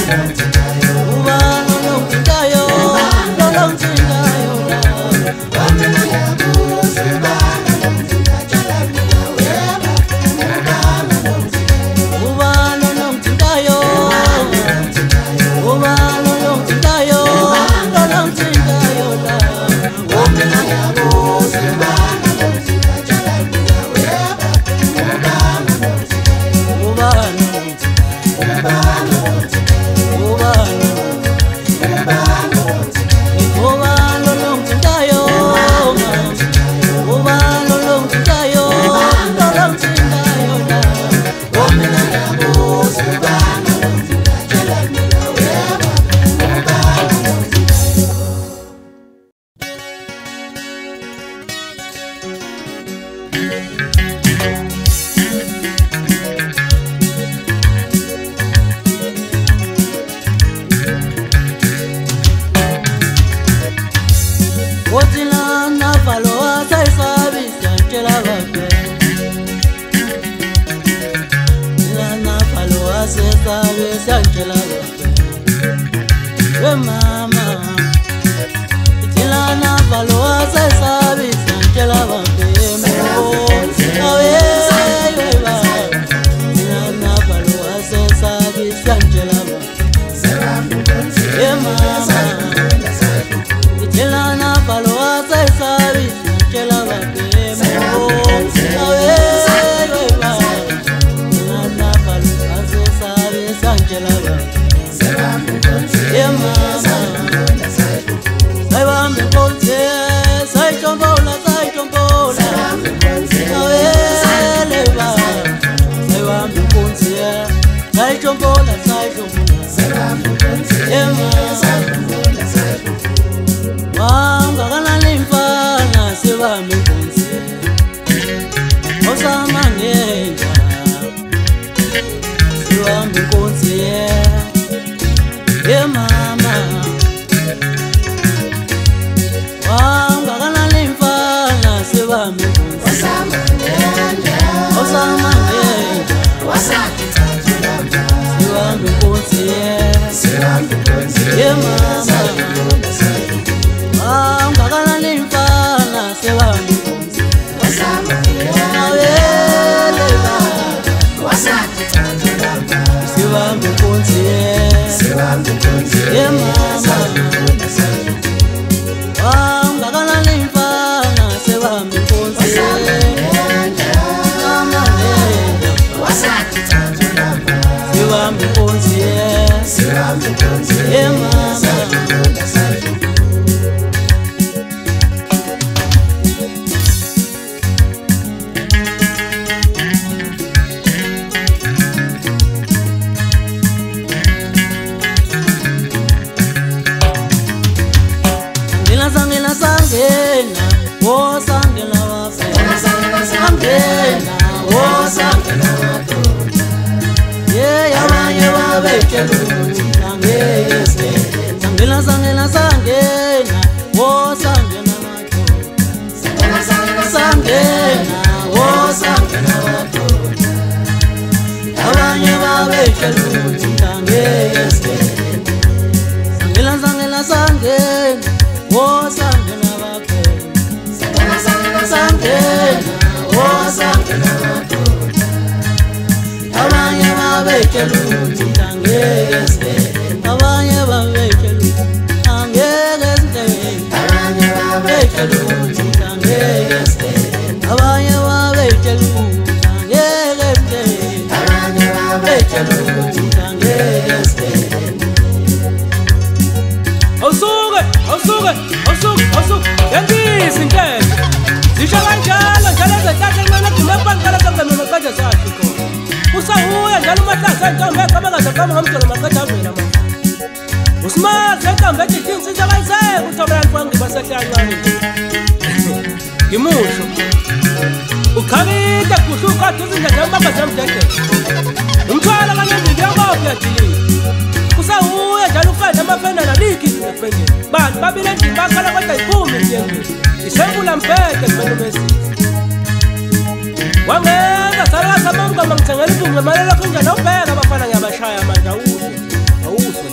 Wangeka sala samanga mangithengela ibungu lemalelo kunjani awubheka abafana ngiyabashaya manje awuzwe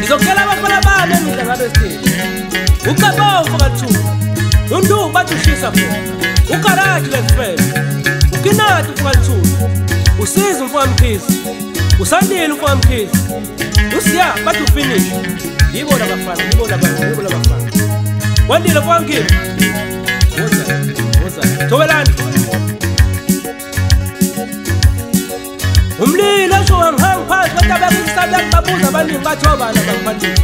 Ngizokutshela abafana bami mina ngabe stage. Ucabomvu kaThuma. Nonduku bathi ushisa khona. Ugarage leFrame. Ukinati uFalthula. Usiza umfowamkhizi. Usandile umfowamkhizi. Usiya bathi ufinish. Yibo labafana, yibo labafana. Wandile kwangimi. Woza. Thobelani. Umlilo osho wangihanga phansi kodwa bekusabela babuza abaningi bathi obani abangiphathile.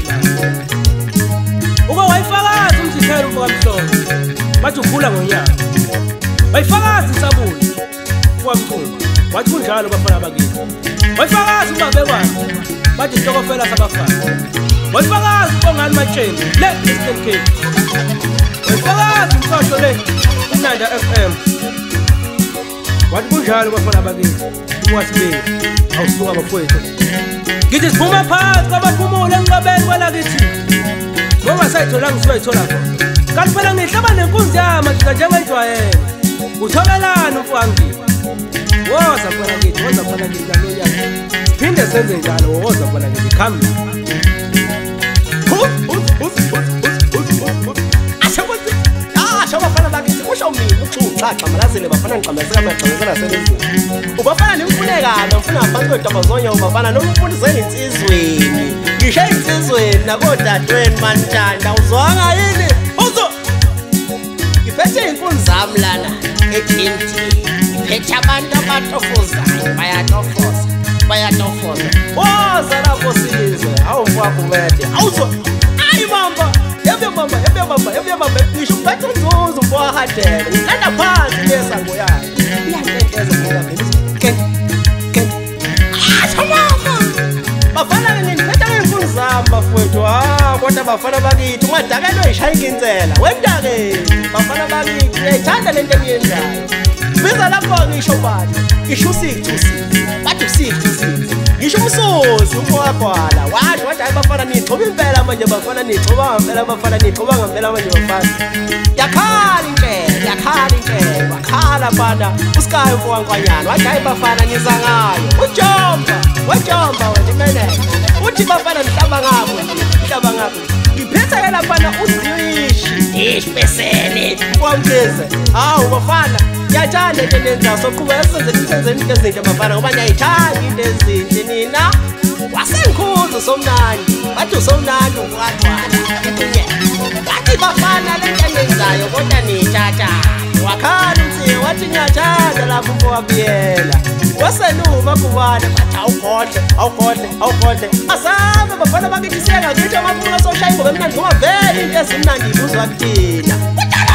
Uko wayifakaza umthithelo umfokamhlongo. Bathi ukhula ngonyaka. Wayifakaza isabuni. Kwamkhulu. Wathi kunjalo bafana bakithi. Wayifakaza ubabekwazi. Bathi isitokofela sabafana. Wayifakaza uBongani Matsheni le Eastern Cape. Wayifakaza umfasho le uNanda FM. Wathi kunjalo bafana bakithi. Wasibili awusuka bafowethu. Ngithi siphuma phansi kwabaphumule enqabeni kwalakithi. Ngoba sayithola ngisibayithola khona. Kanti phela ngihlaba nenkunzi yami njengayijwayele. Uthobelani umfowangimi. Woza khona kithi, woza khona kithi kalonyaka. Phinde senze njalo, woza khona kithi khamba. Bafana bakithi usho mina uxhaxa malazile bafana ngiqambeseka amaqhawezela selezweni. Ubafana nimfunekana mfuna ngaphansi kwedabazonye ubafana nomfundiseni insizweni. Ngisho insizweni nakodadweni manjanda uzwanga yini? Uzo. Ngiphethe inkuni zami lana eKinti. Ngiphethe abantu abatofozayo bayatofoza. Woza lapho silizwe awufaka umede. Awuzo. Ayi mamba. Yebe mama, ngisho uphethe unzuzu mfowahadela. Ngilanda phansi lesango yakhe. Iyantenteza mina vele. Mama. Bafana ngiphethe ngeenkuni zami bafowethu. Kodwa bafana bakithi ungadakelo ishaya inkintsela. Wendake. Bafana bakithi uyayithanda lento engiyenzayo. Biza lapho ngisho bathi. Ngisho uSithi. Bathi uSithi. Ngisho umsozi umfowagwala. Wathi hayi bafana nixhoba impela manje bafana nixhoba ngempela bafana nixhoba ngempela manje bafana. Yakhala intshela. Wakhala bana usikayo mfowangwanyana. Wathi hayi bafana niza ngayo. Wajomba wena imene. Uthi bafana nihlaba ngabo. Ngiphethe lapha uzishi besene. Kwamkeze. Hawu bafana. Yathanda into enenza soqhubeka senze into ezinhle bafana ngoba ngiyayithanda into ezinhle nina. Wasenkhuzo somnandi. Bathi usomnandi ukwaqwala. Bathi bafana lento enenzayo kodwa nithatha. Wakhala uthi wathi ngiyathanda lapho mfowabiyela. Wasenuma kubana bathi awukhodle. Asame bafana bakithi siyeka ngithi amaphula soshaya ngoba mina ngizovela into ezimnandi ibuzwa kuthina.